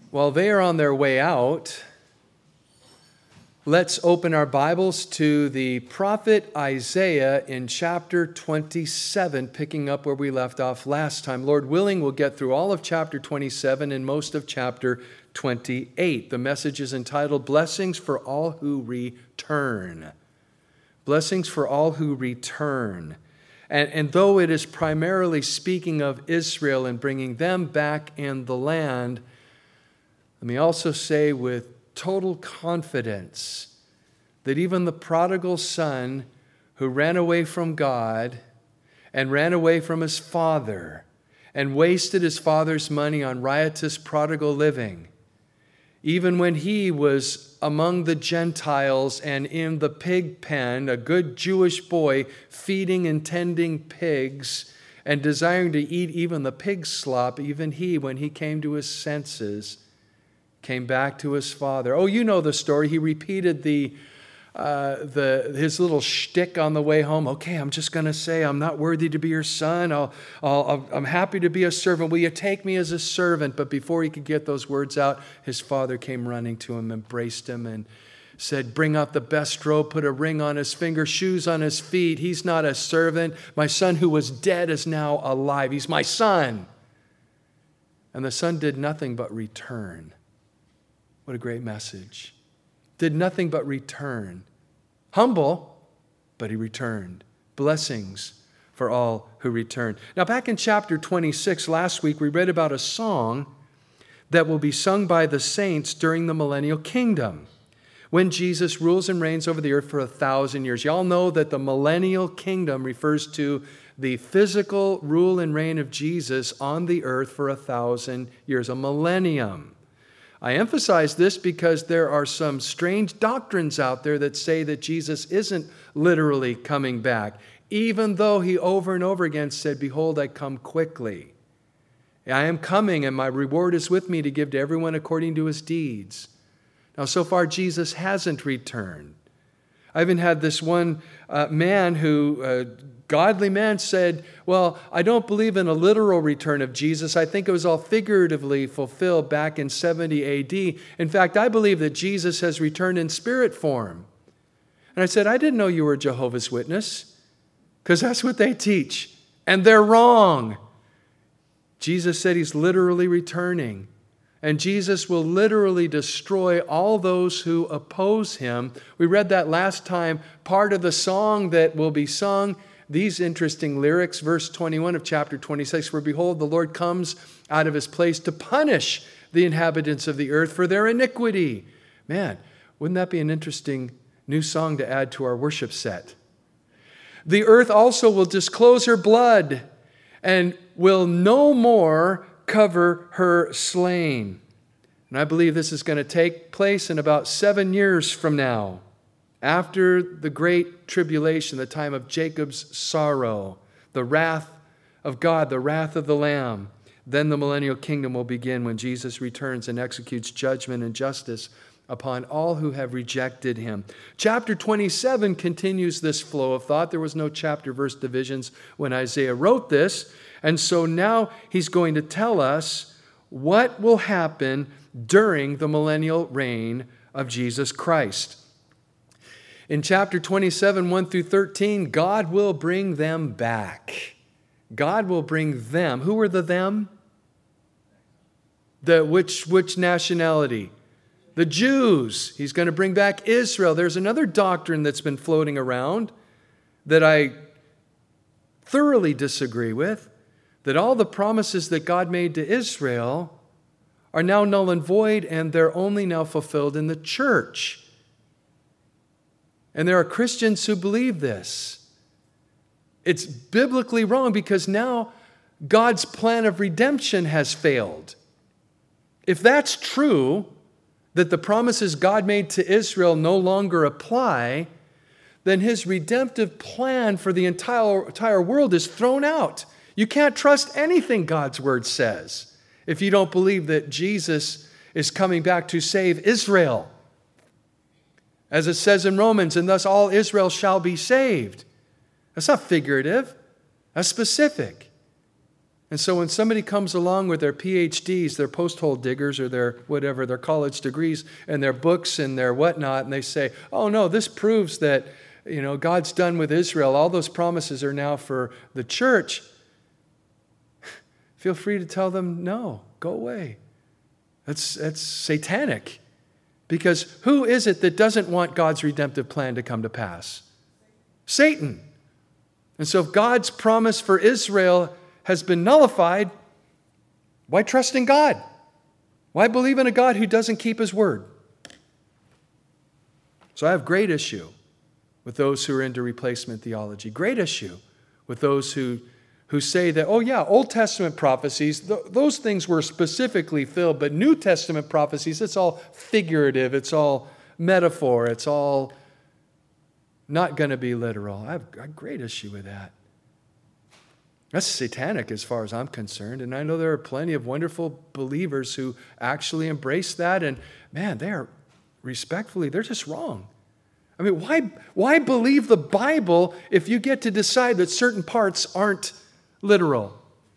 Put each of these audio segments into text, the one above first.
While they are on their way out, let's open our Bibles to the prophet Isaiah in chapter 27, picking up where we left off last time. Lord willing, we'll get through all of chapter 27 and most of chapter 28. The message is entitled, Blessings for All Who Return. Blessings for all who return. And though it is primarily speaking of Israel and bringing them back in the land, let me also say with total confidence that even the prodigal son who ran away from God and ran away from his father and wasted his father's money on riotous prodigal living, even when he was among the Gentiles and in the pig pen, a good Jewish boy feeding and tending pigs and desiring to eat even the pig slop, even he, when he came to his senses, came back to his father. Oh, you know the story. He repeated his little shtick on the way home. Okay, I'm just going to say I'm not worthy to be your son. I'm happy to be a servant. Will you take me as a servant? But before he could get those words out, his father came running to him, embraced him, and said, bring out the best robe, put a ring on his finger, shoes on his feet. He's not a servant. My son who was dead is now alive. He's my son. And the son did nothing but return. What a great message. Did nothing but return. Humble, but he returned. Blessings for all who return. Now, back in chapter 26 last week, we read about a song that will be sung by the saints during the millennial kingdom, when Jesus rules and reigns over the earth for 1,000 years. Y'all know that the millennial kingdom refers to the physical rule and reign of Jesus on the earth for 1,000 years, a millennium. I emphasize this because there are some strange doctrines out there that say that Jesus isn't literally coming back, even though he over and over again said, behold, I come quickly. I am coming, and my reward is with me to give to everyone according to his deeds. Now, so far, Jesus hasn't returned. I even had this one man who, godly man, said, well, I don't believe in a literal return of Jesus. I think it was all figuratively fulfilled back in 70 A.D. In fact, I believe that Jesus has returned in spirit form. And I said, I didn't know you were a Jehovah's Witness, because that's what they teach. And they're wrong. Jesus said he's literally returning. And Jesus will literally destroy all those who oppose him. We read that last time, part of the song that will be sung. These interesting lyrics, verse 21 of chapter 26, for behold, the Lord comes out of his place to punish the inhabitants of the earth for their iniquity. Man, wouldn't that be an interesting new song to add to our worship set? The earth also will disclose her blood and will no more cover her slain. And I believe this is going to take place in about 7 years from now, after the great tribulation, the time of Jacob's sorrow, the wrath of God, the wrath of the Lamb. Then the millennial kingdom will begin when Jesus returns and executes judgment and justice upon all who have rejected him. Chapter 27 continues this flow of thought. There was no chapter-verse divisions when Isaiah wrote this. And so now he's going to tell us what will happen during the millennial reign of Jesus Christ. In chapter 27, 1 through 13, God will bring them back. God will bring them. Who were the them? Which nationality? The Jews. He's going to bring back Israel. There's another doctrine that's been floating around that I thoroughly disagree with, that all the promises that God made to Israel are now null and void, and they're only now fulfilled in the church. And there are Christians who believe this. It's biblically wrong because now God's plan of redemption has failed. If that's true, that the promises God made to Israel no longer apply, then his redemptive plan for the entire world is thrown out. You can't trust anything God's word says if you don't believe that Jesus is coming back to save Israel. As it says in Romans, and thus all Israel shall be saved. That's not figurative. That's specific. And so when somebody comes along with their PhDs, their post-hole diggers or their whatever, their college degrees and their books and their whatnot, and they say, oh no, this proves that God's done with Israel. All those promises are now for the church. Feel free to tell them, no, go away. That's satanic. Because who is it that doesn't want God's redemptive plan to come to pass? Satan. And so if God's promise for Israel has been nullified, why trust in God? Why believe in a God who doesn't keep his word? So I have great issue with those who are into replacement theology. Great issue with those who say that, oh yeah, Old Testament prophecies, those things were specifically filled, but New Testament prophecies, it's all figurative, it's all metaphor, it's all not going to be literal. I have a great issue with that. That's satanic as far as I'm concerned, and I know there are plenty of wonderful believers who actually embrace that, and man, they're just wrong. I mean, why believe the Bible if you get to decide that certain parts aren't literal?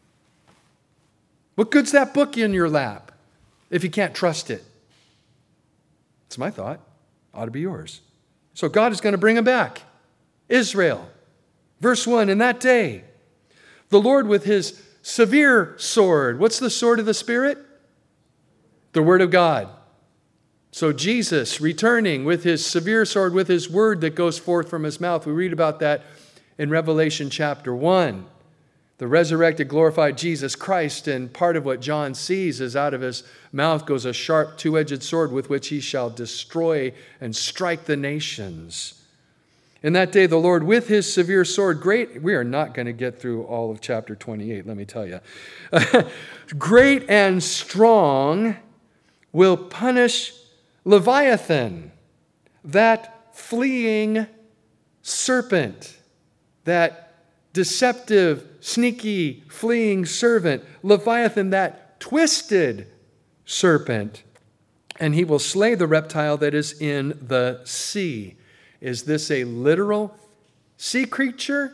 What good's that book in your lap if you can't trust it? It's my thought. Ought to be yours. So God is going to bring them back. Israel. Verse 1, in that day, the Lord with his severe sword. What's the sword of the Spirit? The Word of God. So Jesus returning with his severe sword, with his word that goes forth from his mouth. We read about that in Revelation chapter 1. The resurrected, glorified Jesus Christ, and part of what John sees is out of his mouth goes a sharp two-edged sword with which he shall destroy and strike the nations. In that day, the Lord with his severe sword, we are not going to get through all of chapter 28, let me tell you. Great and strong will punish Leviathan, that fleeing serpent, that deceptive, sneaky, fleeing servant, Leviathan, that twisted serpent, and he will slay the reptile that is in the sea. Is this a literal sea creature?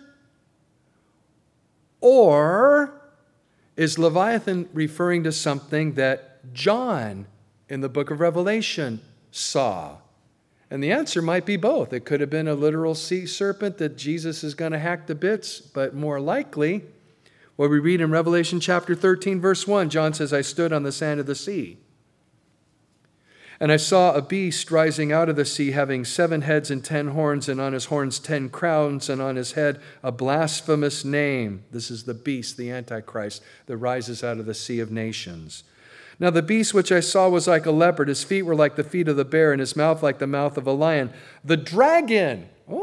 Or is Leviathan referring to something that John in the book of Revelation saw? And the answer might be both. It could have been a literal sea serpent that Jesus is going to hack to bits, but more likely, what we read in Revelation chapter 13, verse 1, John says, I stood on the sand of the sea, and I saw a beast rising out of the sea, having 7 heads and 10 horns, and on his horns 10 crowns, and on his head a blasphemous name. This is the beast, the Antichrist, that rises out of the sea of nations. Now the beast which I saw was like a leopard. His feet were like the feet of the bear, and his mouth like the mouth of a lion. The dragon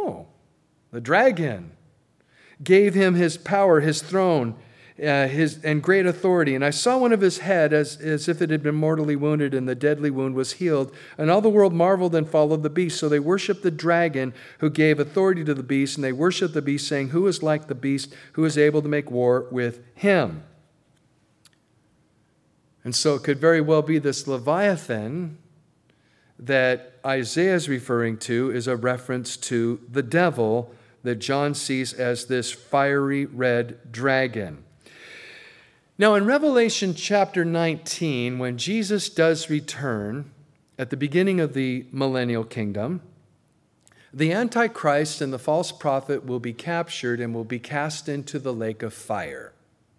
gave him his power, his throne, and great authority. And I saw one of his head as if it had been mortally wounded, and the deadly wound was healed. And all the world marveled and followed the beast. So they worshiped the dragon who gave authority to the beast, and they worshiped the beast, saying, who is like the beast, who is able to make war with him? And so it could very well be this Leviathan that Isaiah is referring to is a reference to the devil that John sees as this fiery red dragon. Now in Revelation chapter 19, when Jesus does return at the beginning of the millennial kingdom, the Antichrist and the false prophet will be captured and will be cast into the lake of fire.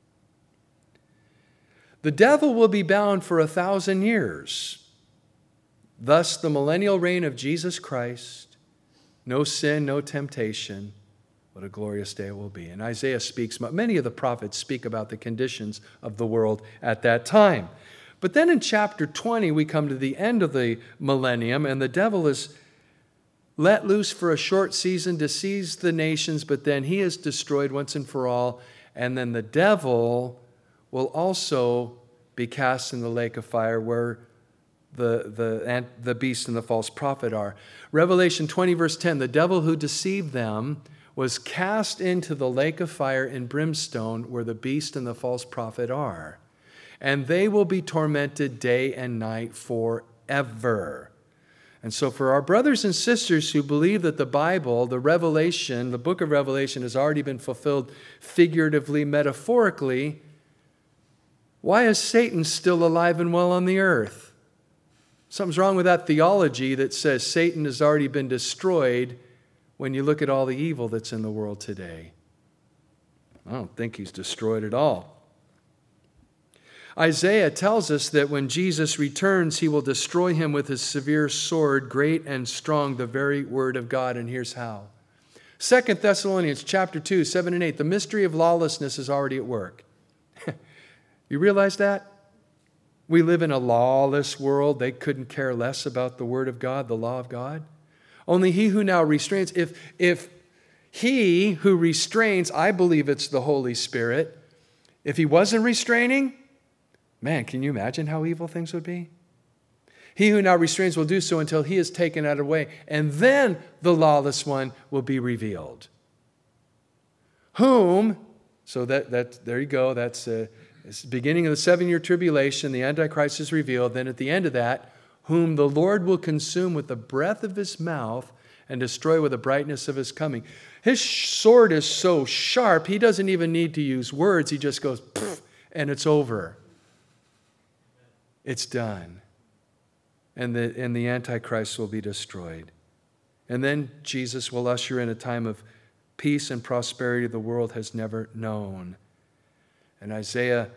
The devil will be bound for 1,000 years. Thus, the millennial reign of Jesus Christ, no sin, no temptation. What a glorious day it will be. And Isaiah speaks, many of the prophets speak about the conditions of the world at that time. But then in chapter 20, we come to the end of the millennium, and the devil is let loose for a short season to seize the nations, but then he is destroyed once and for all, and then the devil will also be cast in the lake of fire where the beast and the false prophet are. Revelation 20 verse 10, the devil who deceived them was cast into the lake of fire and brimstone where the beast and the false prophet are. And they will be tormented day and night forever. And so for our brothers and sisters who believe that the Bible, the Revelation, the book of Revelation has already been fulfilled figuratively, metaphorically, Why is Satan still alive and well on the earth? Something's wrong with that theology that says Satan has already been destroyed when you look at all the evil that's in the world today. I don't think he's destroyed at all. Isaiah tells us that when Jesus returns, he will destroy him with his severe sword, great and strong, the very word of God. And here's how. 2 Thessalonians chapter 2, 7 and 8, the mystery of lawlessness is already at work. You realize that? We live in a lawless world. They couldn't care less about the word of God, the law of God. Only he who now restrains, if he who restrains, I believe it's the Holy Spirit, if he wasn't restraining, man, can you imagine how evil things would be? He who now restrains will do so until he is taken out of the way, and then the lawless one will be revealed. Whom, so that there you go, that's it's the beginning of the 7-year tribulation, the Antichrist is revealed. Then at the end of that, whom the Lord will consume with the breath of his mouth and destroy with the brightness of his coming. His sword is so sharp, he doesn't even need to use words. He just goes, poof, and it's over. It's done. And the Antichrist will be destroyed. And then Jesus will usher in a time of peace and prosperity the world has never known. And Isaiah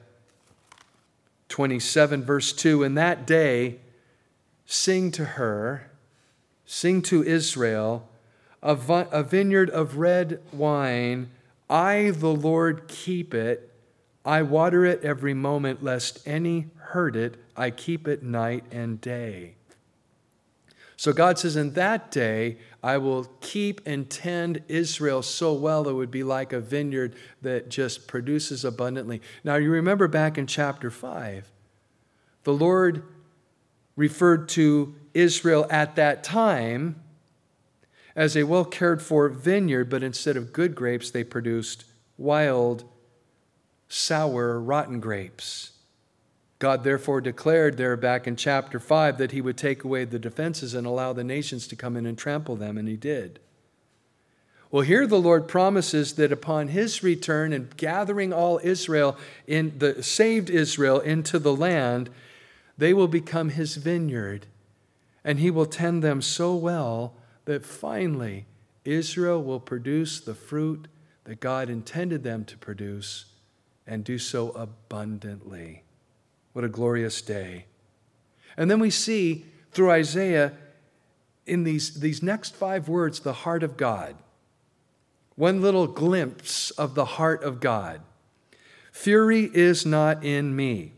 27, verse 2, in that day, sing to her, sing to Israel, a vineyard of red wine. I, the Lord, keep it. I water it every moment, lest any hurt it. I keep it night and day. So God says, in that day, I will keep and tend Israel so well it would be like a vineyard that just produces abundantly. Now, you remember back in chapter 5, the Lord referred to Israel at that time as a well cared for vineyard, but instead of good grapes, they produced wild, sour, rotten grapes. God therefore declared there back in chapter 5 that he would take away the defenses and allow the nations to come in and trample them, and he did. Well, here the Lord promises that upon his return and gathering all Israel, saved Israel into the land, they will become his vineyard, and he will tend them so well that finally Israel will produce the fruit that God intended them to produce and do so abundantly. What a glorious day. And then we see through Isaiah in these next 5 words, the heart of God. One little glimpse of the heart of God. Fury is not in me.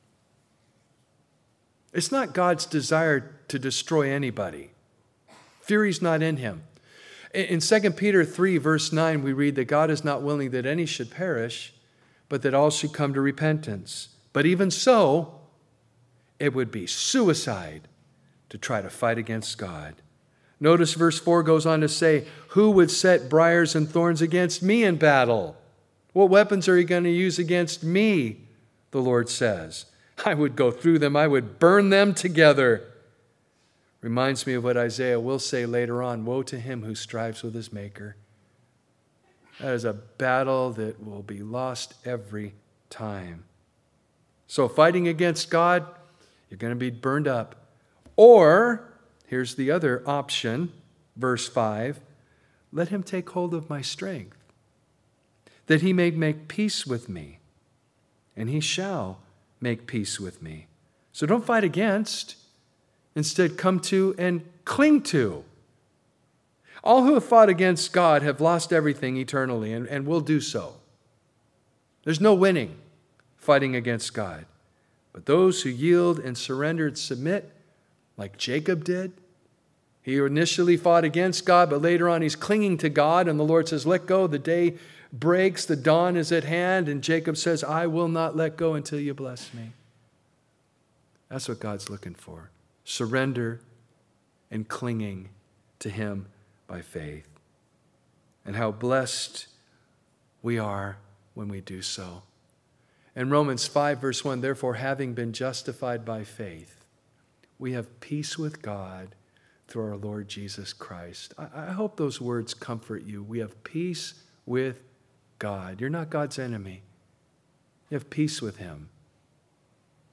It's not God's desire to destroy anybody. Fury's not in him. In 2 Peter 3, verse 9, we read that God is not willing that any should perish, but that all should come to repentance. But even so, it would be suicide to try to fight against God. Notice verse 4 goes on to say, who would set briars and thorns against me in battle? What weapons are you going to use against me? The Lord says. I would go through them. I would burn them together. Reminds me of what Isaiah will say later on. Woe to him who strives with his maker. That is a battle that will be lost every time. So fighting against God, you're going to be burned up. Or, here's the other option, verse 5, let him take hold of my strength, that he may make peace with me, and he shall make peace with me. So don't fight against, instead come to and cling to. All who have fought against God have lost everything eternally and will do so. There's no winning fighting against God. But those who yield and surrender and submit, like Jacob did, he initially fought against God, but later on he's clinging to God, and the Lord says, let go. The day breaks, the dawn is at hand, and Jacob says, I will not let go until you bless me. That's what God's looking for. Surrender and clinging to him by faith. And how blessed we are when we do so. In Romans 5, verse 1, therefore, having been justified by faith, we have peace with God through our Lord Jesus Christ. I hope those words comfort you. We have peace with God. You're not God's enemy. You have peace with him.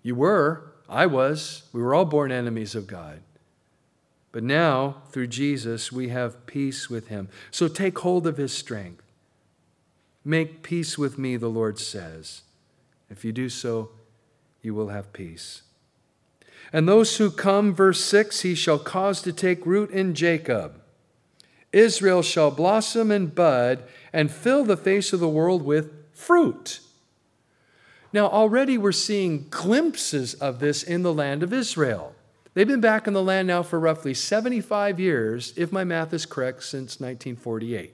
You were. I was. We were all born enemies of God. But now, through Jesus, we have peace with him. So take hold of his strength. Make peace with me, the Lord says. If you do so, you will have peace. And those who come, verse 6, he shall cause to take root in Jacob. Israel shall blossom and bud and fill the face of the world with fruit. Now, already we're seeing glimpses of this in the land of Israel. They've been back in the land now for roughly 75 years, if my math is correct, since 1948.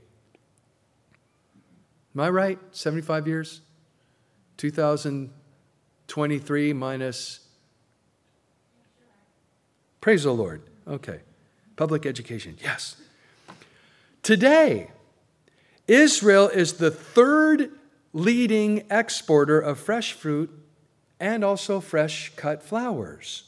Am I right? 75 years? 2023 minus... Praise the Lord. Okay. Public education. Yes. Today, Israel is the third leading exporter of fresh fruit and also fresh cut flowers.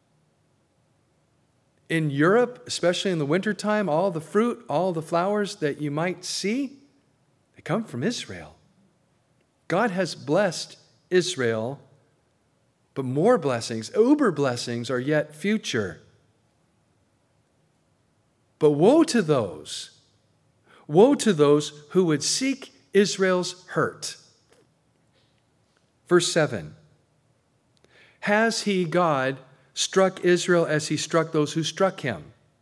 In Europe, especially in the wintertime, all the fruit, all the flowers that you might see, they come from Israel. God has blessed Israel, but more blessings, uber blessings, are yet future. But woe to those who would seek Israel's hurt. Verse 7. Has he, God, struck Israel as he struck those who struck him?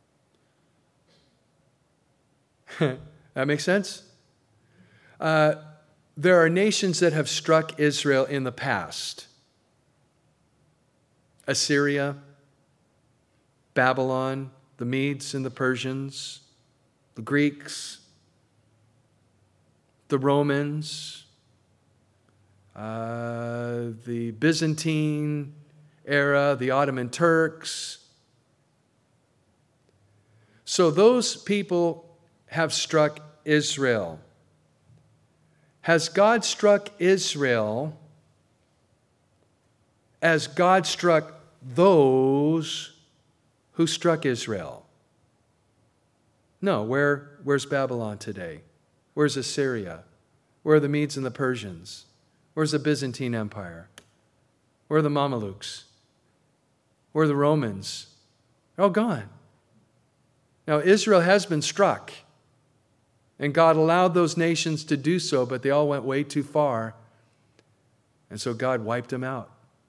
That makes sense? There are nations that have struck Israel in the past. Assyria, Babylon, the Medes and the Persians, the Greeks, the Romans, the Byzantine era, the Ottoman Turks. So those people have struck Israel. Has God struck Israel as God struck those who struck Israel? No. Where's Babylon today? Where's Assyria? Where are the Medes and the Persians? Where's the Byzantine Empire? Where are the Mamelukes? Where are the Romans? They're all gone. Now, Israel has been struck, and God allowed those nations to do so, but they all went way too far, and so God wiped them out.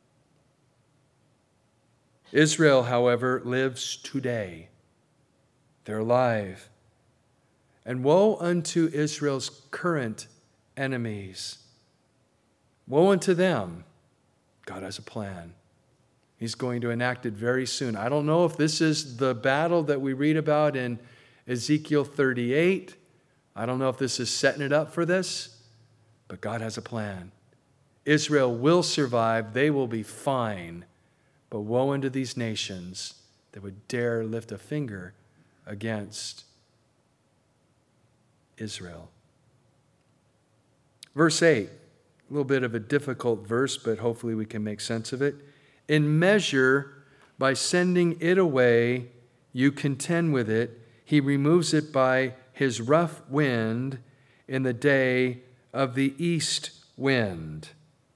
Israel, however, lives today. They're alive. And woe unto Israel's current enemies. Woe unto them. God has a plan. He's going to enact it very soon. I don't know if this is the battle that we read about in Ezekiel 38. I don't know if this is setting it up for this, but God has a plan. Israel will survive. They will be fine. But woe unto these nations that would dare lift a finger against Israel. Verse 8, a little bit of a difficult verse, but hopefully we can make sense of it. In measure, by sending it away, you contend with it. He removes it by his rough wind in the day of the east wind.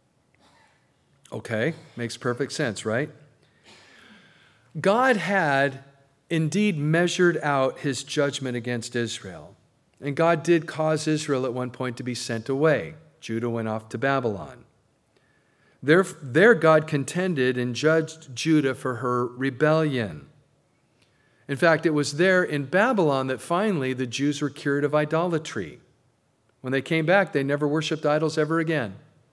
Okay, makes perfect sense, right? God had indeed measured out his judgment against Israel. And God did cause Israel at one point to be sent away. Judah went off to Babylon. There God contended and judged Judah for her rebellion. In fact, it was there in Babylon that finally the Jews were cured of idolatry. When they came back, they never worshiped idols ever again.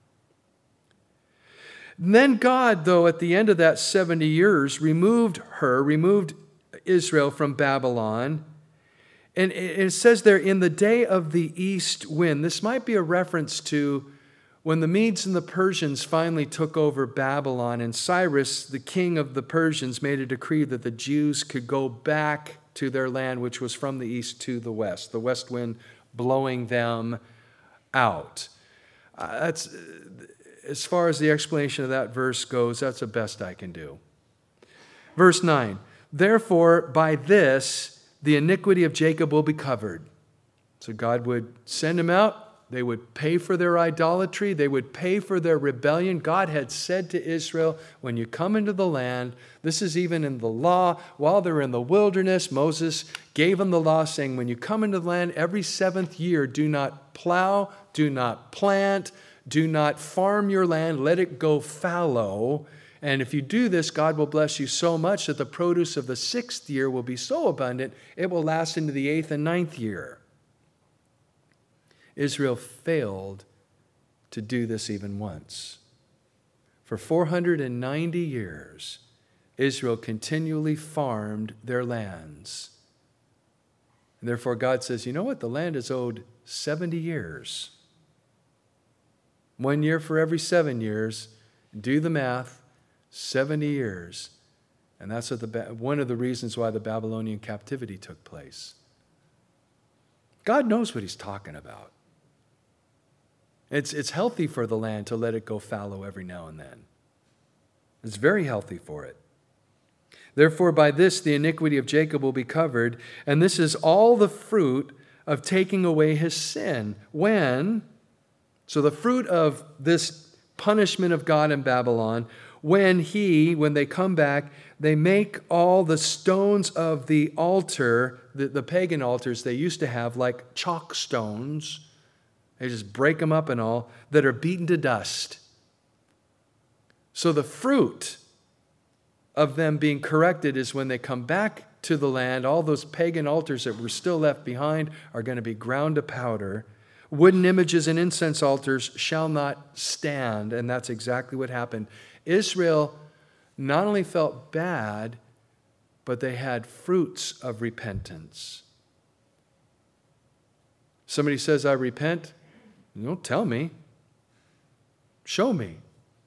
And then God, though, at the end of that 70 years, removed Israel from Babylon. And it says there, in the day of the east wind. This might be a reference to when the Medes and the Persians finally took over Babylon, and Cyrus, the king of the Persians, made a decree that the Jews could go back to their land, which was from the east to the west wind blowing them out. That's, as far as the explanation of that verse goes, that's the best I can do. Verse 9, therefore, by this, the iniquity of Jacob will be covered. So God would send him out, They would pay for their idolatry. They would pay for their rebellion. God had said to Israel, when you come into the land, this is even in the law, while they're in the wilderness, Moses gave them the law saying, when you come into the land, every 7th year, do not plow, do not plant, do not farm your land, let it go fallow. And if you do this, God will bless you so much that the produce of the 6th year will be so abundant, it will last into the 8th and 9th year. Israel failed to do this even once. For 490 years, Israel continually farmed their lands. And therefore, God says, you know what? The land is owed 70 years. 1 year for every 7 years. Do the math, 70 years. And that's one of the reasons why the Babylonian captivity took place. God knows what he's talking about. It's healthy for the land to let it go fallow every now and then. It's very healthy for it. Therefore, by this the iniquity of Jacob will be covered, and this is all the fruit of taking away his sin. So the fruit of this punishment of God in Babylon, when they come back, they make all the stones of the altar, the pagan altars they used to have, like chalk stones. They just break them up and all, that are beaten to dust. So the fruit of them being corrected is when they come back to the land, all those pagan altars that were still left behind are going to be ground to powder. Wooden images and incense altars shall not stand. And that's exactly what happened. Israel not only felt bad, but they had fruits of repentance. Somebody says, I repent. Don't tell me. Show me.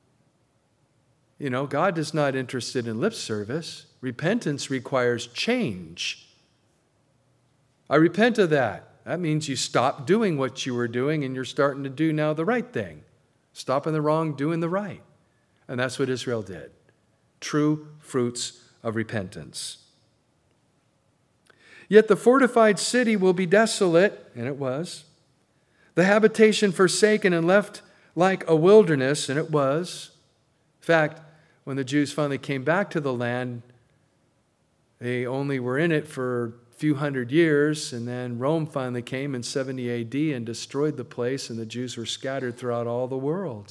God is not interested in lip service. Repentance requires change. I repent of that. That means you stop doing what you were doing and you're starting to do now the right thing. Stopping the wrong, doing the right. And that's what Israel did. True fruits of repentance. Yet the fortified city will be desolate, and it was. The habitation forsaken and left like a wilderness, and it was. In fact, when the Jews finally came back to the land, they only were in it for a few hundred years, and then Rome finally came in 70 AD and destroyed the place, and the Jews were scattered throughout all the world.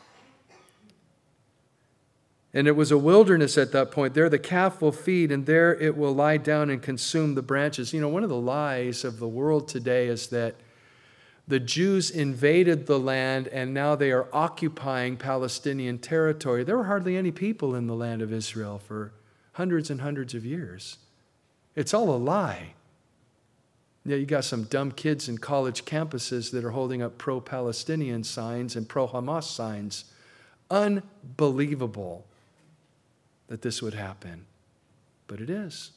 And it was a wilderness at that point. There the calf will feed, and there it will lie down and consume the branches. One of the lies of the world today is that the Jews invaded the land and now they are occupying Palestinian territory. There were hardly any people in the land of Israel for hundreds and hundreds of years. It's all a lie. Yeah, you got some dumb kids in college campuses that are holding up pro-Palestinian signs and pro-Hamas signs. Unbelievable that this would happen, but it is.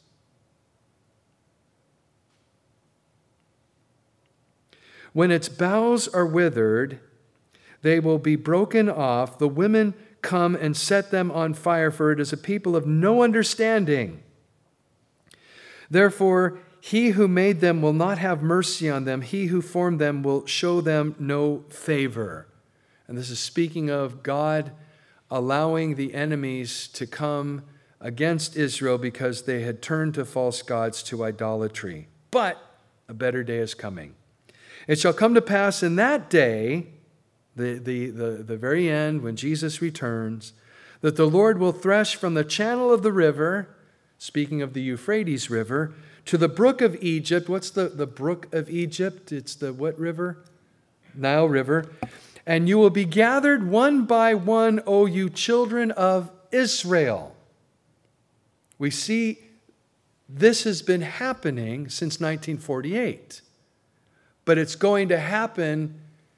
When its boughs are withered, they will be broken off. The women come and set them on fire, for it is a people of no understanding. Therefore, he who made them will not have mercy on them. He who formed them will show them no favor. And this is speaking of God allowing the enemies to come against Israel because they had turned to false gods, to idolatry. But a better day is coming. It shall come to pass in that day, the very end, when Jesus returns, that the Lord will thresh from the channel of the river, speaking of the Euphrates River, to the brook of Egypt. What's the brook of Egypt? It's the what river? Nile River. And you will be gathered one by one, O you children of Israel. We see this has been happening since 1948. But it's going to happen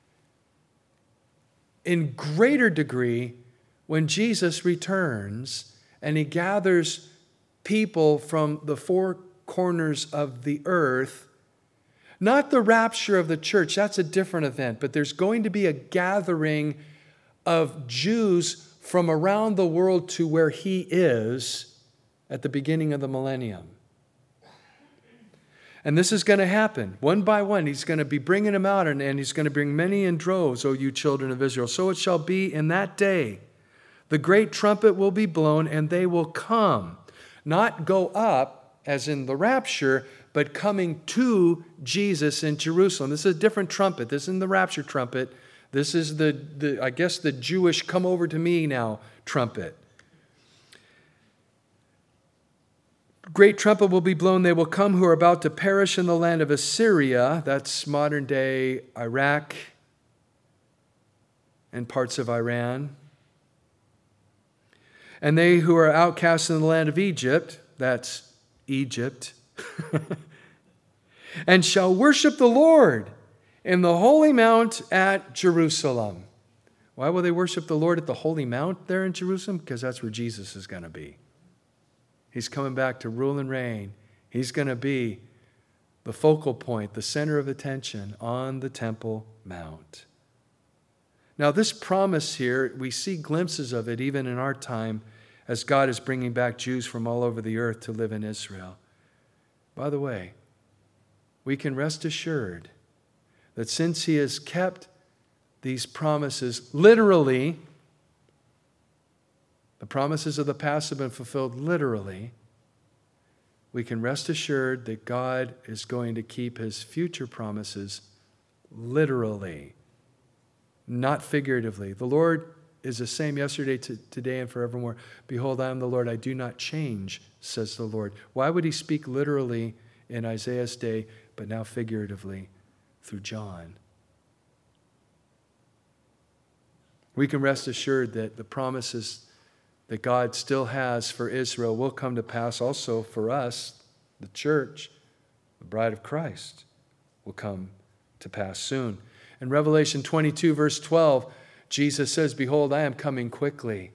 in greater degree when Jesus returns and he gathers people from the four corners of the earth. Not the rapture of the church, that's a different event, but there's going to be a gathering of Jews from around the world to where he is at the beginning of the millennium. And this is going to happen one by one. He's going to be bringing them out, and he's going to bring many in droves, O you children of Israel. So it shall be in that day. The great trumpet will be blown, and they will come. Not go up, as in the rapture, but coming to Jesus in Jerusalem. This is a different trumpet. This isn't the rapture trumpet. This is the Jewish come over to me now trumpet. Great trumpet will be blown. They will come who are about to perish in the land of Assyria. That's modern day Iraq and parts of Iran. And they who are outcast in the land of Egypt, that's Egypt, and shall worship the Lord in the holy mount at Jerusalem. Why will they worship the Lord at the holy mount there in Jerusalem? Because that's where Jesus is going to be. He's coming back to rule and reign. He's going to be the focal point, the center of attention on the Temple Mount. Now, this promise here, we see glimpses of it even in our time as God is bringing back Jews from all over the earth to live in Israel. By the way, we can rest assured that since He has kept these promises literally, the promises of the past have been fulfilled literally, we can rest assured that God is going to keep His future promises literally, not figuratively. The Lord is the same yesterday, today, and forevermore. Behold, I am the Lord, I do not change, says the Lord. Why would He speak literally in Isaiah's day, but now figuratively through John? We can rest assured that the promises that God still has for Israel will come to pass also for us, the church, the bride of Christ, will come to pass soon. In Revelation 22, verse 12, Jesus says, behold, I am coming quickly.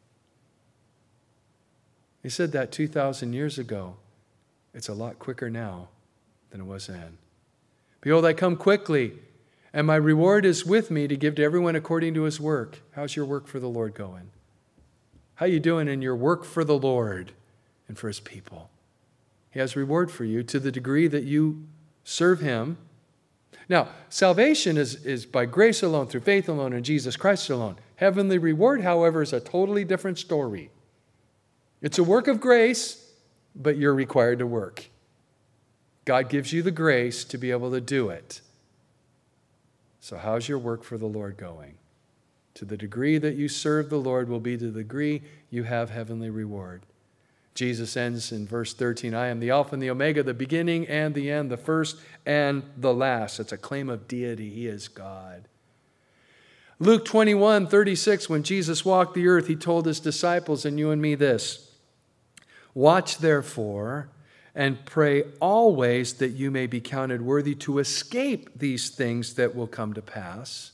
He said that 2,000 years ago. It's a lot quicker now than it was then. Behold, I come quickly, and my reward is with me to give to everyone according to his work. How's your work for the Lord going? How are you doing in your work for the Lord and for His people? He has reward for you to the degree that you serve Him. Now, salvation is by grace alone, through faith alone, in Jesus Christ alone. Heavenly reward, however, is a totally different story. It's a work of grace, but you're required to work. God gives you the grace to be able to do it. So how's your work for the Lord going? To the degree that you serve the Lord will be to the degree you have heavenly reward. Jesus ends in verse 13, I am the Alpha and the Omega, the beginning and the end, the first and the last. That's a claim of deity. He is God. Luke 21:36, when Jesus walked the earth, He told His disciples and you and me this, watch therefore and pray always that you may be counted worthy to escape these things that will come to pass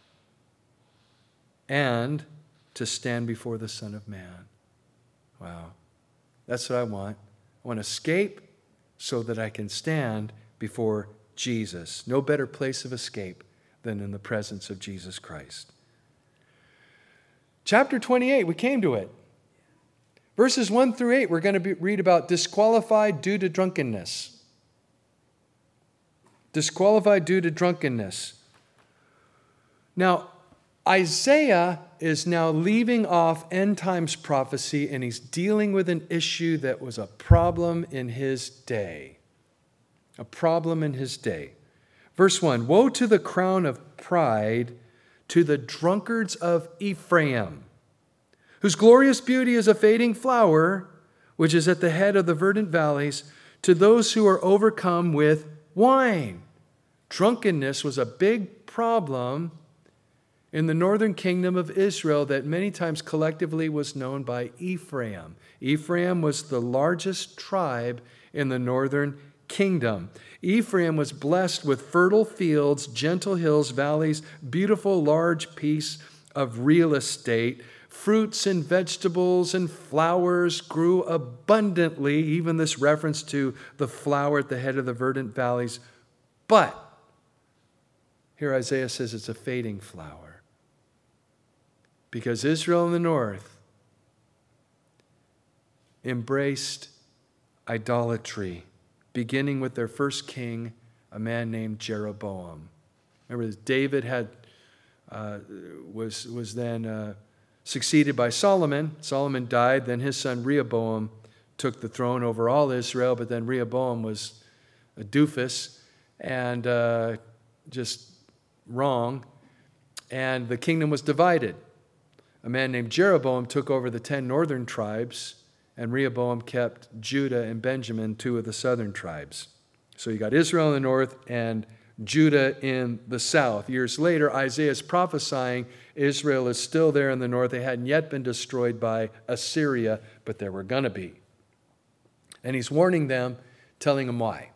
and to stand before the Son of Man. Wow. That's what I want. I want to escape so that I can stand before Jesus. No better place of escape than in the presence of Jesus Christ. Chapter 28, we came to it. Verses 1 through 8, we're going to read about disqualified due to drunkenness. Disqualified due to drunkenness. Now, Isaiah is now leaving off end times prophecy, and he's dealing with an issue that was a problem in his day. A problem in his day. Verse 1, woe to the crown of pride, to the drunkards of Ephraim, whose glorious beauty is a fading flower, which is at the head of the verdant valleys, to those who are overcome with wine. Drunkenness was a big problem in the northern kingdom of Israel that many times collectively was known by Ephraim. Ephraim was the largest tribe in the northern kingdom. Ephraim was blessed with fertile fields, gentle hills, valleys, beautiful large piece of real estate. Fruits and vegetables and flowers grew abundantly, even this reference to the flower at the head of the verdant valleys. But here Isaiah says it's a fading flower. Because Israel in the north embraced idolatry, beginning with their first king, a man named Jeroboam. Remember, David was then succeeded by Solomon. Solomon died, then his son Rehoboam took the throne over all Israel, but then Rehoboam was a doofus and just wrong, and the kingdom was divided. A man named Jeroboam took over the 10 northern tribes, and Rehoboam kept Judah and Benjamin, 2 of the southern tribes. So you got Israel in the north and Judah in the south. Years later, Isaiah is prophesying Israel is still there in the north. They hadn't yet been destroyed by Assyria, but they were going to be. And he's warning them, telling them why.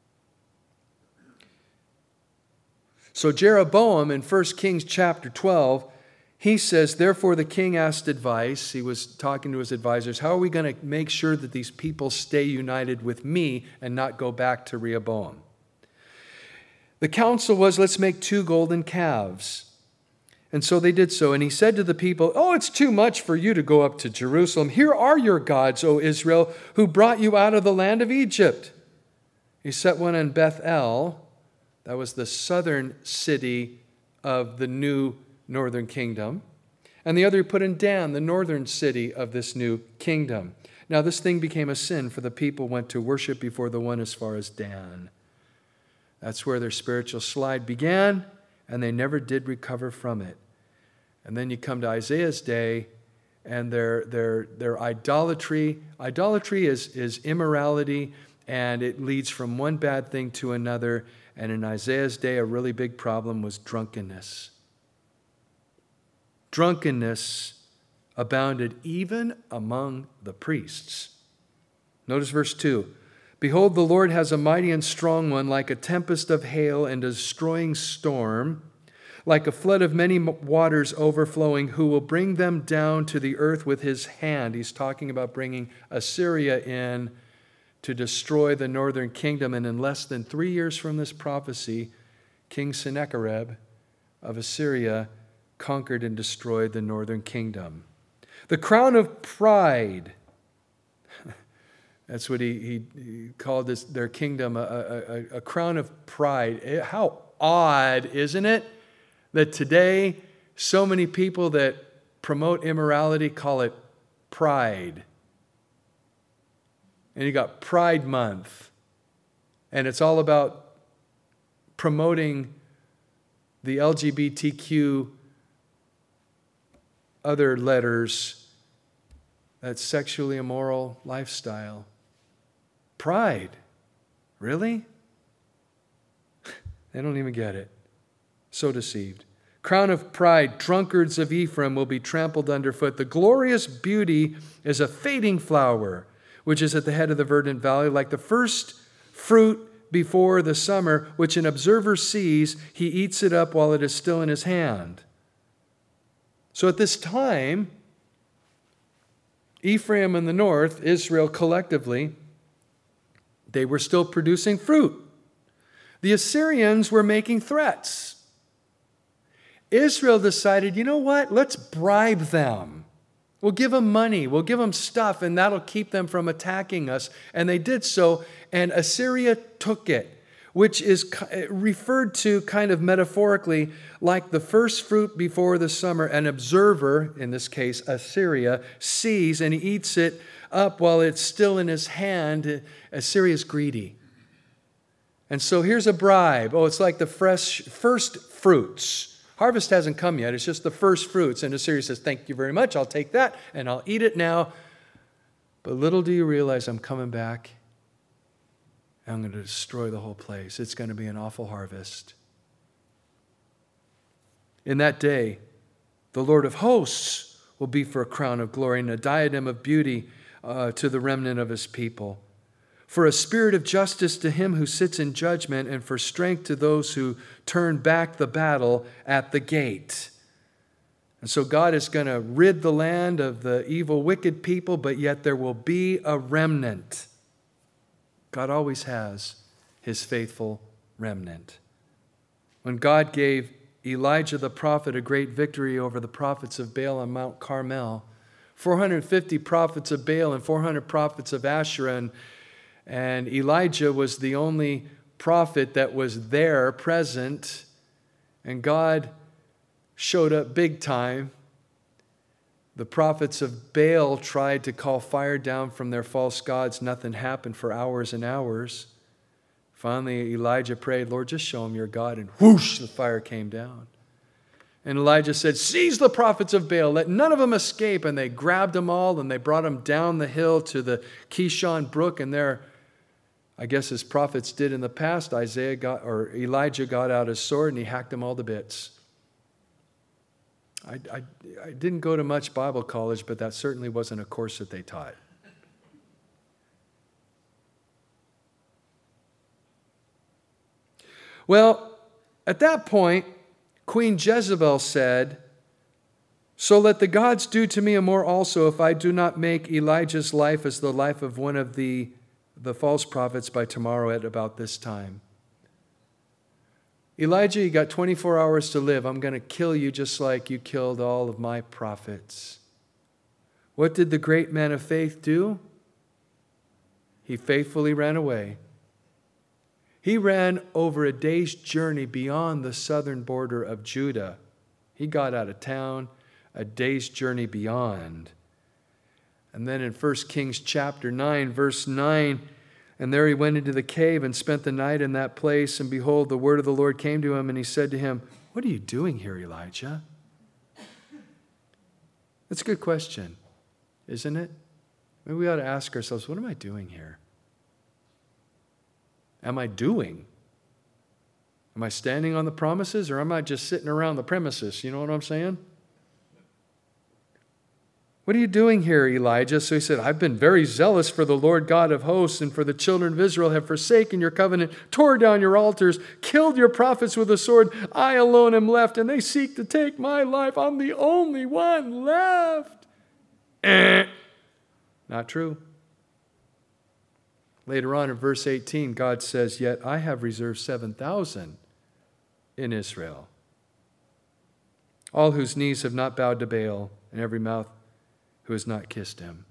So Jeroboam in 1 Kings chapter 12, he says, therefore the king asked advice. He was talking to his advisors. How are we going to make sure that these people stay united with me and not go back to Rehoboam? The counsel was, let's make 2 golden calves. And so they did so. And he said to the people, oh, it's too much for you to go up to Jerusalem. Here are your gods, O Israel, who brought you out of the land of Egypt. He set one in Bethel. That was the southern city of the new northern kingdom. And the other he put in Dan, the northern city of this new kingdom. Now this thing became a sin, for the people went to worship before the one as far as Dan. That's where their spiritual slide began, and they never did recover from it. And then you come to Isaiah's day, and their idolatry. Idolatry is immorality, and it leads from one bad thing to another. And in Isaiah's day, a really big problem was drunkenness. Drunkenness abounded even among the priests. Notice verse 2. Behold, the Lord has a mighty and strong one, like a tempest of hail and a destroying storm, like a flood of many waters overflowing, who will bring them down to the earth with his hand. He's talking about bringing Assyria in to destroy the northern kingdom. And in less than 3 years from this prophecy, King Sennacherib of Assyria conquered and destroyed the northern kingdom. The crown of pride. That's what he called their kingdom, a crown of pride. How odd, isn't it, that today so many people that promote immorality call it pride. And you got Pride Month, and it's all about promoting the LGBTQ other letters, that sexually immoral lifestyle. Pride. Really? They don't even get it. So deceived. Crown of pride, drunkards of Ephraim will be trampled underfoot. The glorious beauty is a fading flower, which is at the head of the verdant valley, like the first fruit before the summer, which an observer sees, he eats it up while it is still in his hand. So at this time, Ephraim in the north, Israel collectively, they were still producing fruit. The Assyrians were making threats. Israel decided, you know what? Let's bribe them. We'll give them money. We'll give them stuff, and that'll keep them from attacking us. And they did so, and Assyria took it, which is referred to kind of metaphorically like the first fruit before the summer. An observer, in this case Assyria, sees and he eats it up while it's still in his hand. Assyria's greedy. And so here's a bribe. Oh, it's like the first fruits. Harvest hasn't come yet. It's just the first fruits. And Assyria says, thank you very much. I'll take that and I'll eat it now. But little do you realize I'm coming back. I'm going to destroy the whole place. It's going to be an awful harvest. In that day, the Lord of hosts will be for a crown of glory and a diadem of beauty to the remnant of his people. For a spirit of justice to him who sits in judgment, and for strength to those who turn back the battle at the gate. And so God is going to rid the land of the evil, wicked people, but yet there will be a remnant. God always has his faithful remnant. When God gave Elijah the prophet a great victory over the prophets of Baal on Mount Carmel, 450 prophets of Baal and 400 prophets of Asherah, And Elijah was the only prophet that was there, present. And God showed up big time. The prophets of Baal tried to call fire down from their false gods. Nothing happened for hours and hours. Finally, Elijah prayed, Lord, just show them your God. And whoosh, the fire came down. And Elijah said, seize the prophets of Baal, let none of them escape. And they grabbed them all and they brought them down the hill to the Kishon Brook. And there, I guess as prophets did in the past, Elijah got out his sword and he hacked them all to bits. I didn't go to much Bible college, but that certainly wasn't a course that they taught. Well, at that point, Queen Jezebel said, so let the gods do to me and more also if I do not make Elijah's life as the life of one of the false prophets by tomorrow at about this time. Elijah, you got 24 hours to live. I'm going to kill you just like you killed all of my prophets. What did the great man of faith do? He faithfully ran away. He ran over a day's journey beyond the southern border of Judah. He got out of town a day's journey beyond. And then in 1 Kings chapter 9, verse 9, and there he went into the cave and spent the night in that place. And behold, the word of the Lord came to him, and he said to him, what are you doing here, Elijah? That's a good question, isn't it? Maybe we ought to ask ourselves, what am I doing here? Am I doing? Am I standing on the promises, or am I just sitting around the premises? You know what I'm saying? What are you doing here, Elijah? So he said, I've been very zealous for the Lord God of hosts, and for the children of Israel have forsaken your covenant, tore down your altars, killed your prophets with a sword. I alone am left, and they seek to take my life. I'm the only one left. Not true. Later on in verse 18, God says, yet I have reserved 7,000 in Israel, all whose knees have not bowed to Baal, and every mouth who has not kissed him.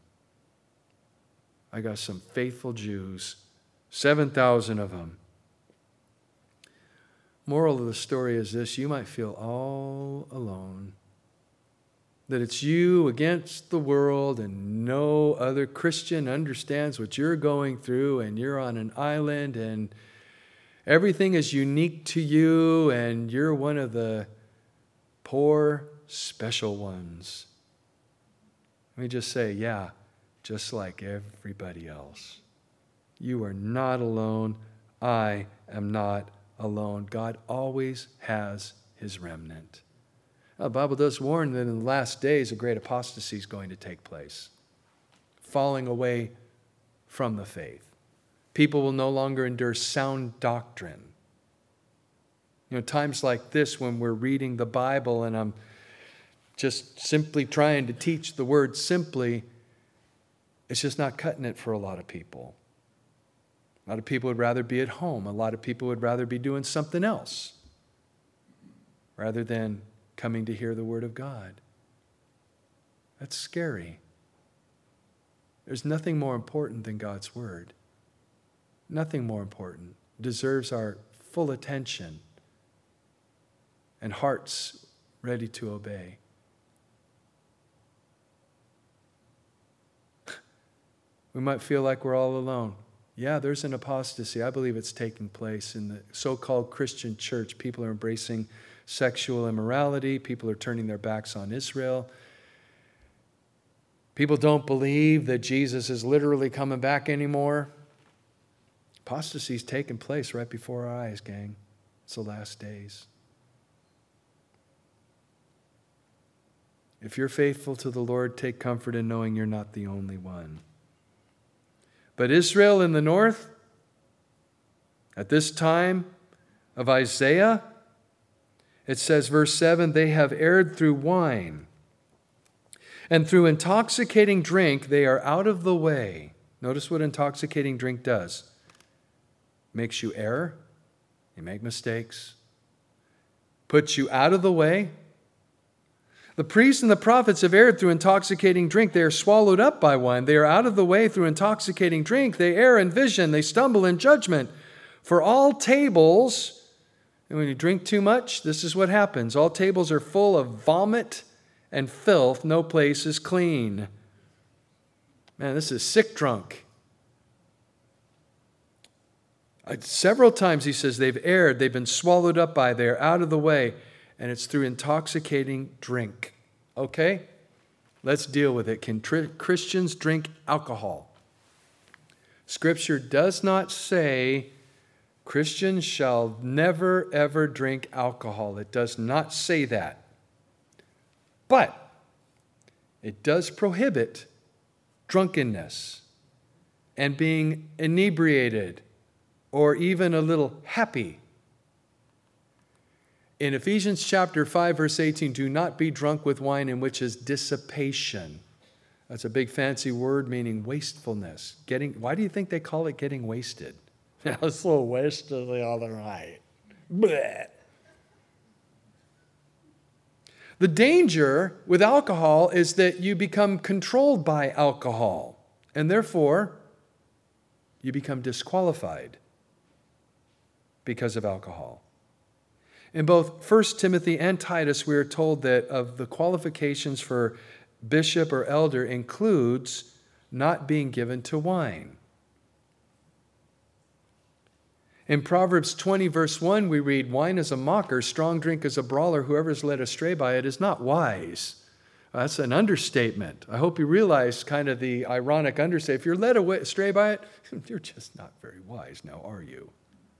I got some faithful Jews, 7,000 of them. Moral of the story is this: you might feel all alone, that it's you against the world and no other Christian understands what you're going through, and you're on an island and everything is unique to you, and you're one of the poor special ones. Let me just say, yeah, just like everybody else. You are not alone. I am not alone. God always has his remnant. Now, the Bible does warn that in the last days a great apostasy is going to take place. Falling away from the faith. People will no longer endure sound doctrine. You know, times like this when we're reading the Bible and I'm just simply trying to teach the word simply, it's just not cutting it for a lot of people. A lot of people would rather be at home. A lot of people would rather be doing something else rather than coming to hear the word of God. That's scary. There's nothing more important than God's word. Nothing more important. It deserves our full attention and hearts ready to obey. We might feel like we're all alone. Yeah, there's an apostasy. I believe it's taking place in the so-called Christian church. People are embracing sexual immorality. People are turning their backs on Israel. People don't believe that Jesus is literally coming back anymore. Apostasy is taking place right before our eyes, gang. It's the last days. If you're faithful to the Lord, take comfort in knowing you're not the only one. But Israel in the north, at this time of Isaiah, it says, verse 7, they have erred through wine, and through intoxicating drink they are out of the way. Notice what intoxicating drink does. Makes you err, you make mistakes, puts you out of the way. The priests and the prophets have erred through intoxicating drink. They are swallowed up by wine. They are out of the way through intoxicating drink. They err in vision. They stumble in judgment. For all tables, and when you drink too much, this is what happens. All tables are full of vomit and filth. No place is clean. Man, this is sick drunk. Several times he says they've erred. They've been swallowed up by. They're out of the way. And it's through intoxicating drink. Okay? Let's deal with it. Can Christians drink alcohol? Scripture does not say Christians shall never, ever drink alcohol. It does not say that. But it does prohibit drunkenness and being inebriated or even a little happy. In Ephesians chapter 5, verse 18, do not be drunk with wine in which is dissipation. That's a big fancy word meaning wastefulness. Why do you think they call it getting wasted? I was so wasted the other night. Blech. The danger with alcohol is that you become controlled by alcohol, and therefore you become disqualified because of alcohol. In both 1 Timothy and Titus, we are told that of the qualifications for bishop or elder includes not being given to wine. In Proverbs 20, verse 1, we read, wine is a mocker, strong drink is a brawler, whoever is led astray by it is not wise. That's an understatement. I hope you realize kind of the ironic understatement. If you're led astray by it, you're just not very wise now, are you?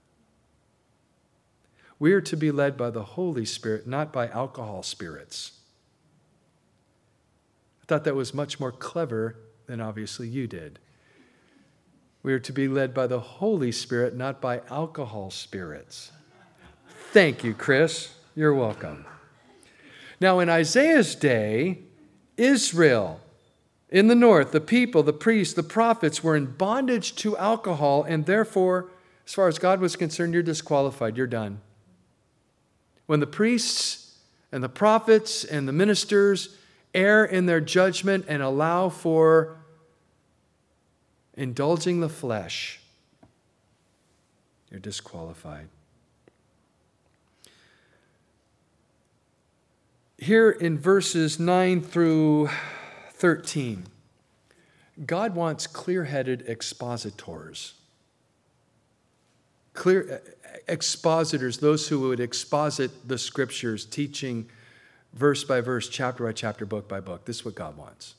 We are to be led by the Holy Spirit, not by alcohol spirits. I thought that was much more clever than obviously you did. We are to be led by the Holy Spirit, not by alcohol spirits. Thank you, Chris. You're welcome. Now, in Isaiah's day, Israel, in the north, the people, the priests, the prophets were in bondage to alcohol, and therefore, as far as God was concerned, you're disqualified. You're done. When the priests and the prophets and the ministers err in their judgment and allow for indulging the flesh, you're disqualified. Here in verses 9 through 13, God wants clear-headed expositors. Clear expositors, those who would exposit the Scriptures, teaching verse by verse, chapter by chapter, book by book. This is what God wants.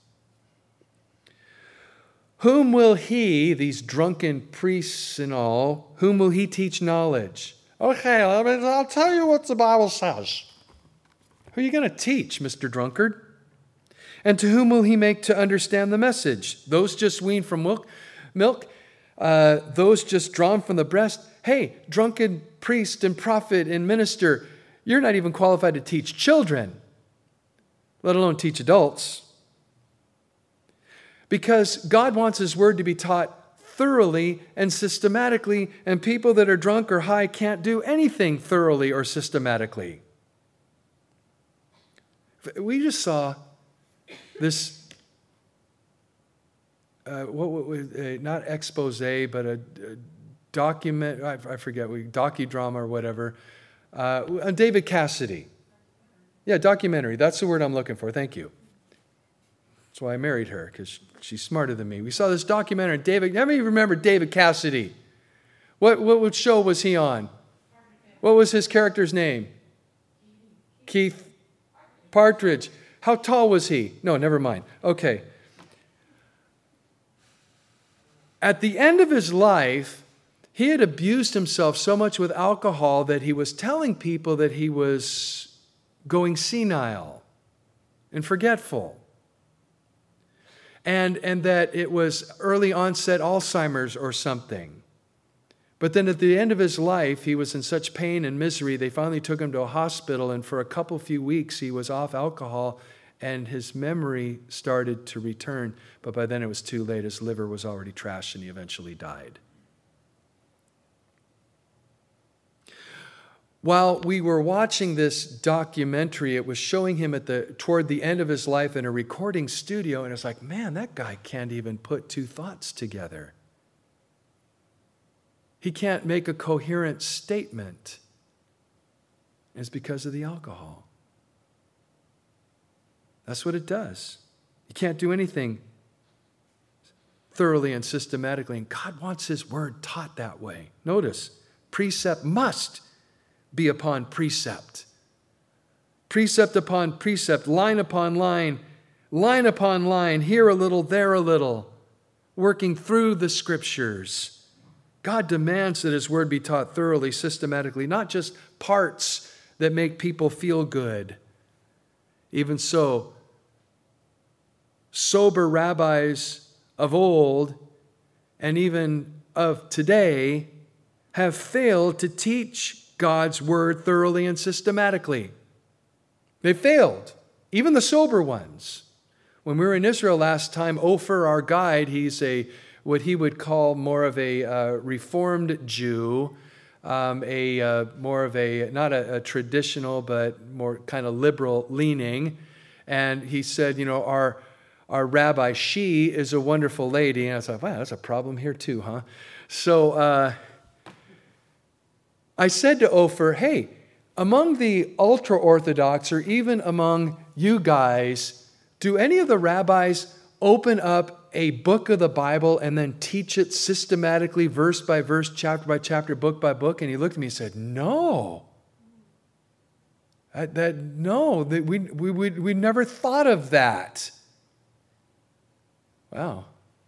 Whom will he, these drunken priests and all, whom will he teach knowledge? Okay, I'll tell you what the Bible says. Who are you going to teach, Mr. Drunkard? And to whom will he make to understand the message? Those just weaned from milk? Those just drawn from the breast? Hey, drunken priest and prophet and minister, you're not even qualified to teach children, let alone teach adults. Because God wants His word to be taught thoroughly and systematically, and people that are drunk or high can't do anything thoroughly or systematically. We just saw this not expose, but a document, I forget, docudrama or whatever, on David Cassidy. Yeah, documentary. That's the word I'm looking for. Thank you. That's why I married her, because she's smarter than me. We saw this documentary on David. How many of you remember David Cassidy? What show was he on? What was his character's name? Keith Partridge. How tall was he? No, never mind. Okay. At the end of his life, he had abused himself so much with alcohol that he was telling people that he was going senile and forgetful. And that it was early onset Alzheimer's or something. But then at the end of his life, he was in such pain and misery, they finally took him to a hospital, and for a few weeks he was off alcohol, and his memory started to return. But by then it was too late. His liver was already trashed, and he eventually died. While we were watching this documentary, it was showing him toward the end of his life in a recording studio, and it's like, man, that guy can't even put two thoughts together. He can't make a coherent statement. It's because of the alcohol. That's what it does. You can't do anything thoroughly and systematically, and God wants His word taught that way. Notice, precept must be upon precept. Precept upon precept, line upon line upon line, here a little, there a little, working through the Scriptures. God demands that His word be taught thoroughly, systematically, not just parts that make people feel good. Even so, sober rabbis of old and even of today have failed to teach God's word thoroughly and systematically. They failed, even the sober ones. When we were in Israel last time, Ofer, our guide, he's what he would call more of a Reformed Jew, more of not a traditional, but more kind of liberal leaning. And he said, our rabbi, she is a wonderful lady. And I was like, wow, that's a problem here too, huh? So I said to Ofer, hey, among the ultra-Orthodox or even among you guys, do any of the rabbis open up a book of the Bible and then teach it systematically, verse by verse, chapter by chapter, book by book? And he looked at me and said, no. We never thought of that. Wow.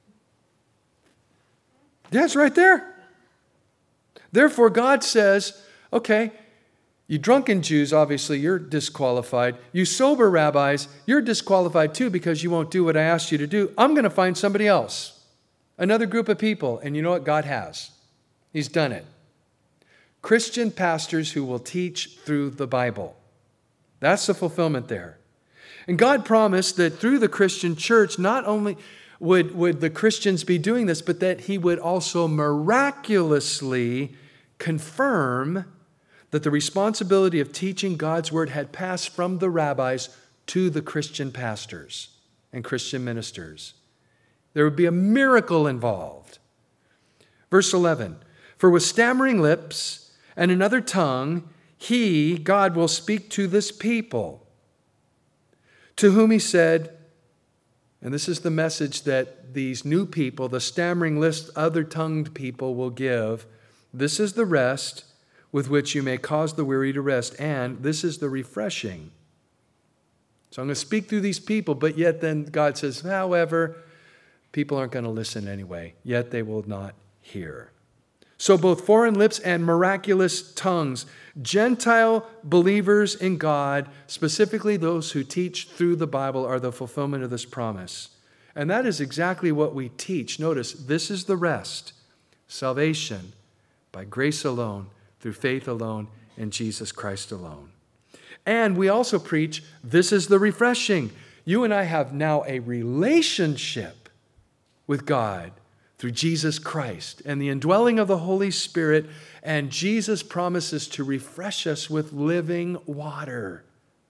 Yeah, it's right there. Therefore, God says, okay, you drunken Jews, obviously, you're disqualified. You sober rabbis, you're disqualified too because you won't do what I asked you to do. I'm going to find somebody else, another group of people. And you know what? God has. He's done it. Christian pastors who will teach through the Bible. That's the fulfillment there. And God promised that through the Christian church, not only would the Christians be doing this, but that He would also miraculously confirm that the responsibility of teaching God's word had passed from the rabbis to the Christian pastors and Christian ministers. There would be a miracle involved. Verse 11, for with stammering lips and another tongue, He, God, will speak to this people, to whom He said, and this is the message that these new people, the stammering lips, other-tongued people will give. This is the rest with which you may cause the weary to rest, and this is the refreshing. So I'm going to speak through these people, but yet then God says, however, people aren't going to listen anyway, yet they will not hear. So both foreign lips and miraculous tongues, Gentile believers in God, specifically those who teach through the Bible, are the fulfillment of this promise. And that is exactly what we teach. Notice, this is the rest. Salvation by grace alone, through faith alone, in Jesus Christ alone. And we also preach, this is the refreshing. You and I have now a relationship with God through Jesus Christ and the indwelling of the Holy Spirit, and Jesus promises to refresh us with living water.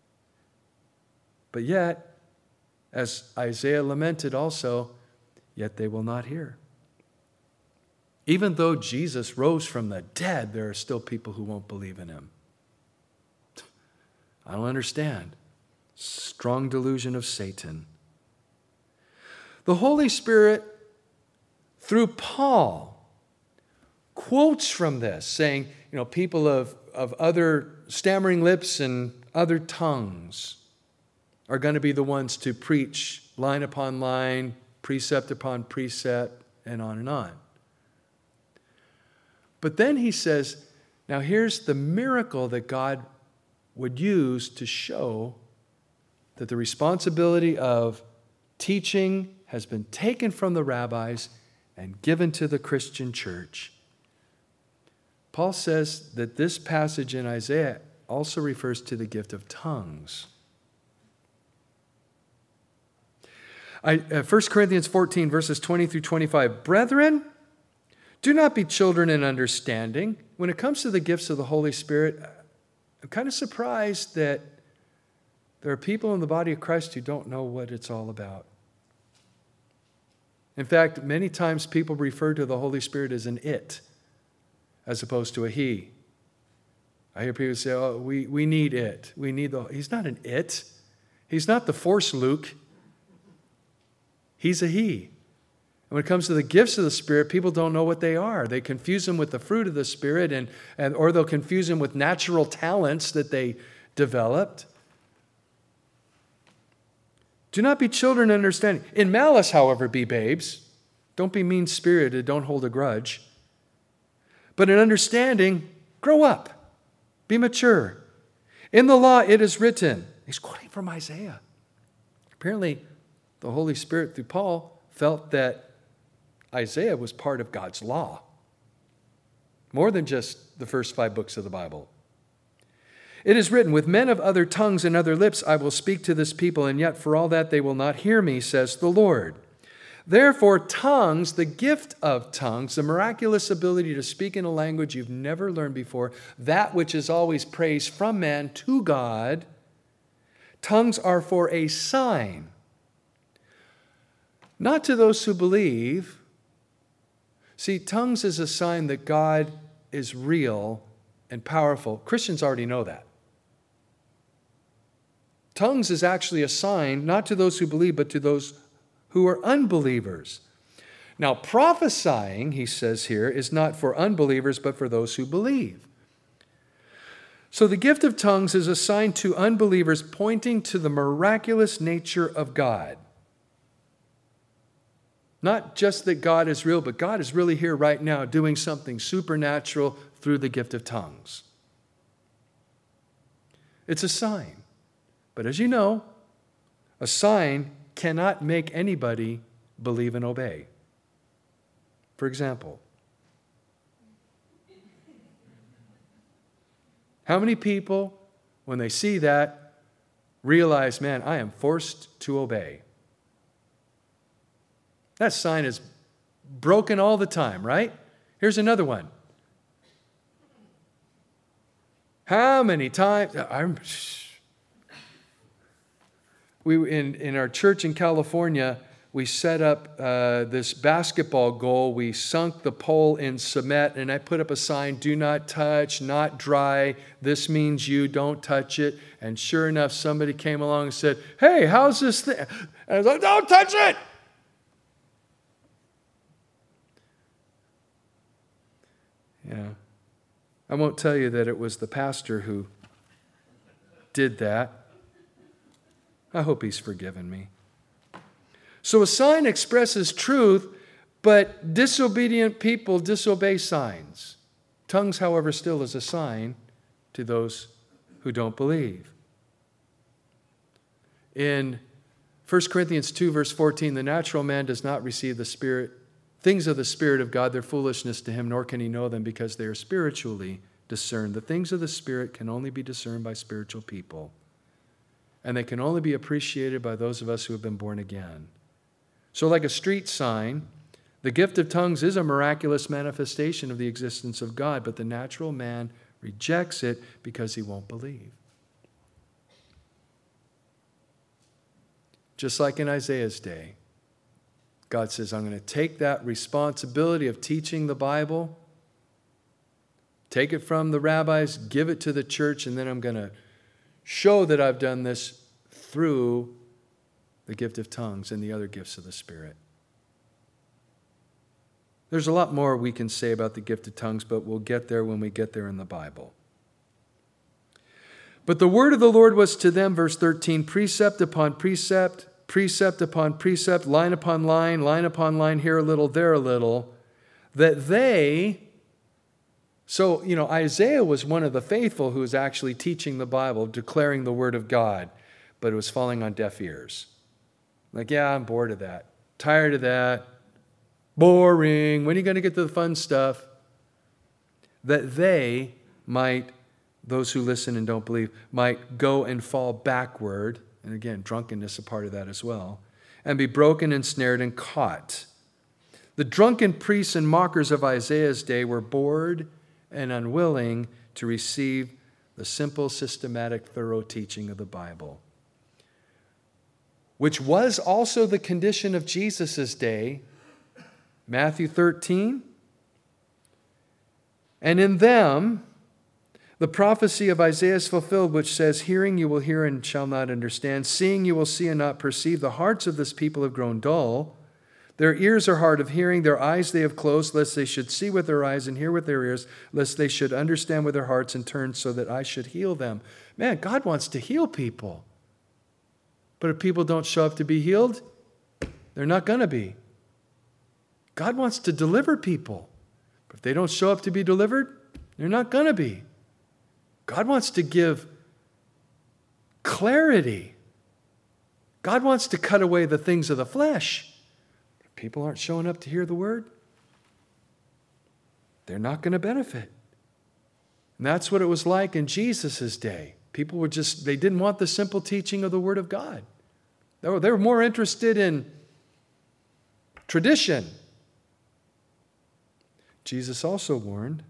But yet, as Isaiah lamented also, yet they will not hear. Even though Jesus rose from the dead, there are still people who won't believe in Him. I don't understand. Strong delusion of Satan. The Holy Spirit, through Paul, quotes from this, saying, people of other stammering lips and other tongues are going to be the ones to preach line upon line, precept upon precept, and on and on. But then he says, now here's the miracle that God would use to show that the responsibility of teaching has been taken from the rabbis and given to the Christian church. Paul says that this passage in Isaiah also refers to the gift of tongues. 1 Corinthians 14, verses 20 through 25. Brethren, do not be children in understanding. When it comes to the gifts of the Holy Spirit, I'm kind of surprised that there are people in the body of Christ who don't know what it's all about. In fact, many times people refer to the Holy Spirit as an it, as opposed to a he. I hear people say, oh, we need it. He's not an it. He's not the Force Luke. He's a he. And when it comes to the gifts of the Spirit, people don't know what they are. They confuse them with the fruit of the Spirit, or they'll confuse them with natural talents that they developed. Do not be children in understanding. In malice, however, be babes. Don't be mean-spirited. Don't hold a grudge. But in understanding, grow up. Be mature. In the law, it is written. He's quoting from Isaiah. Apparently, the Holy Spirit, through Paul, felt that Isaiah was part of God's law. More than just the first 5 books of the Bible. It is written, with men of other tongues and other lips I will speak to this people, and yet for all that they will not hear me, says the Lord. Therefore, tongues, the gift of tongues, the miraculous ability to speak in a language you've never learned before, that which is always praised from man to God, tongues are for a sign. Not to those who believe. See, tongues is a sign that God is real and powerful. Christians already know that. Tongues is actually a sign, not to those who believe, but to those who are unbelievers. Now, prophesying, he says here, is not for unbelievers, but for those who believe. So the gift of tongues is a sign to unbelievers pointing to the miraculous nature of God. Not just that God is real, but God is really here right now doing something supernatural through the gift of tongues. It's a sign. But as you know, a sign cannot make anybody believe and obey. For example, how many people, when they see that, realize, man, I am forced to obey? That sign is broken all the time, right? Here's another one. How many times... In our church in California, we set up this basketball goal. We sunk the pole in cement, and I put up a sign, do not touch, not dry. This means you don't touch it. And sure enough, somebody came along and said, hey, how's this thing? And I was like, don't touch it! Yeah. I won't tell you that it was the pastor who did that. I hope he's forgiven me. So a sign expresses truth, but disobedient people disobey signs. Tongues, however, still is a sign to those who don't believe. In 1 Corinthians 2, verse 14, the natural man does not receive the Spirit, things of the Spirit of God, they're foolishness to him, nor can he know them because they are spiritually discerned. The things of the Spirit can only be discerned by spiritual people. And they can only be appreciated by those of us who have been born again. So like a street sign, the gift of tongues is a miraculous manifestation of the existence of God, but the natural man rejects it because he won't believe. Just like in Isaiah's day, God says, I'm going to take that responsibility of teaching the Bible, take it from the rabbis, give it to the church, and then I'm going to show that I've done this through the gift of tongues and the other gifts of the Spirit. There's a lot more we can say about the gift of tongues, but we'll get there when we get there in the Bible. But the word of the Lord was to them, verse 13, precept upon precept, precept upon precept, line upon line upon line, here a little, there a little, that they... So, Isaiah was one of the faithful who was actually teaching the Bible, declaring the word of God, but it was falling on deaf ears. Like, yeah, I'm bored of that. Tired of that. Boring. When are you going to get to the fun stuff? That they might, those who listen and don't believe, might go and fall backward. And again, drunkenness is a part of that as well. And be broken and snared and caught. The drunken priests and mockers of Isaiah's day were bored and unwilling to receive the simple, systematic, thorough teaching of the Bible, which was also the condition of Jesus' day, Matthew 13. And in them, the prophecy of Isaiah is fulfilled, which says, hearing you will hear and shall not understand, seeing you will see and not perceive. The hearts of this people have grown dull. Their ears are hard of hearing, their eyes they have closed, lest they should see with their eyes and hear with their ears, lest they should understand with their hearts and turn so that I should heal them. Man, God wants to heal people. But if people don't show up to be healed, they're not going to be. God wants to deliver people. But if they don't show up to be delivered, they're not going to be. God wants to give clarity. God wants to cut away the things of the flesh. People aren't showing up to hear the word, they're not going to benefit. And that's what it was like in Jesus' day. People were they didn't want the simple teaching of the word of God. They were more interested in tradition. Jesus also warned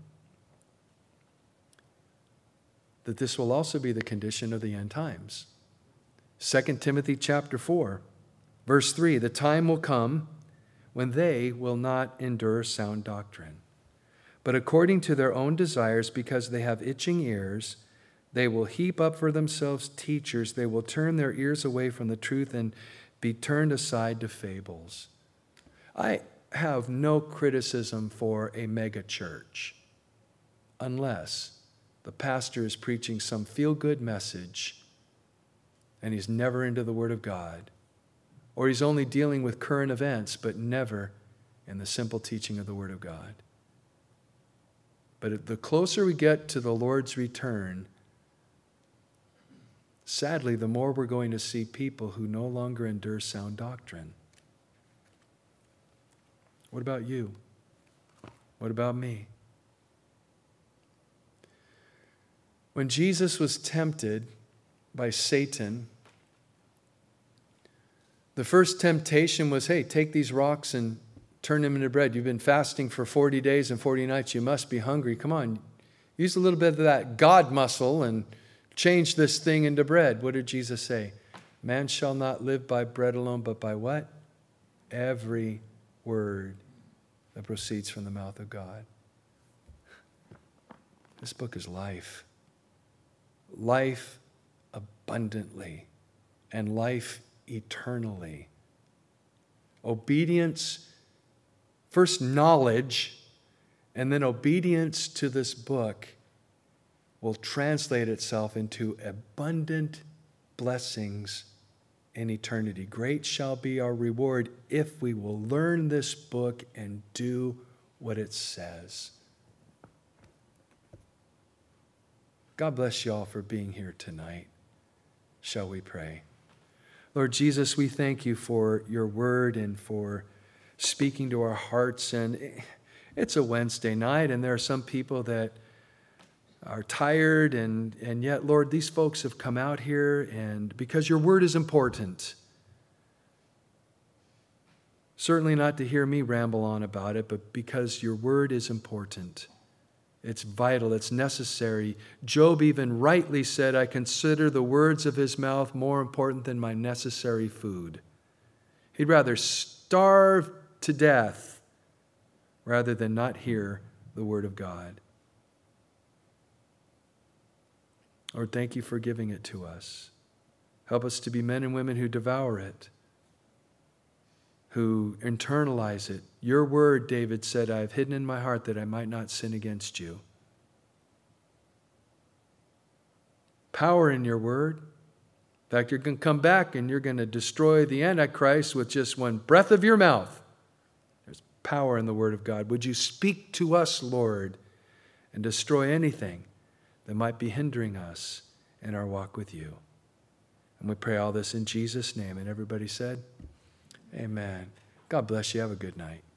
that this will also be the condition of the end times. 2 Timothy chapter 4, verse 3, the time will come when they will not endure sound doctrine, but according to their own desires, because they have itching ears, they will heap up for themselves teachers. They will turn their ears away from the truth and be turned aside to fables. I have no criticism for a mega church unless the pastor is preaching some feel-good message and he's never into the Word of God, or he's only dealing with current events, but never in the simple teaching of the Word of God. But the closer we get to the Lord's return, sadly, the more we're going to see people who no longer endure sound doctrine. What about you? What about me? When Jesus was tempted by Satan, the first temptation was, hey, take these rocks and turn them into bread. You've been fasting for 40 days and 40 nights. You must be hungry. Come on, use a little bit of that God muscle and change this thing into bread. What did Jesus say? Man shall not live by bread alone, but by what? Every word that proceeds from the mouth of God. This book is life. Life abundantly and life eternally. Obedience, first knowledge, and then obedience to this book will translate itself into abundant blessings in eternity. Great shall be our reward if we will learn this book and do what it says. God bless you all for being here tonight. Shall we pray? Lord Jesus, we thank you for your word and for speaking to our hearts. And it's a Wednesday night, and there are some people that are tired, and yet, Lord, these folks have come out here, and because your word is important. Certainly not to hear me ramble on about it, but because your word is important. It's vital. It's necessary. Job even rightly said, I consider the words of his mouth more important than my necessary food. He'd rather starve to death rather than not hear the word of God. Lord, thank you for giving it to us. Help us to be men and women who devour it, who internalize it. Your word, David said, I have hidden in my heart that I might not sin against you. Power in your word. In fact, you're going to come back and you're going to destroy the Antichrist with just one breath of your mouth. There's power in the word of God. Would you speak to us, Lord, and destroy anything that might be hindering us in our walk with you? And we pray all this in Jesus' name. And everybody said, amen. God bless you. Have a good night.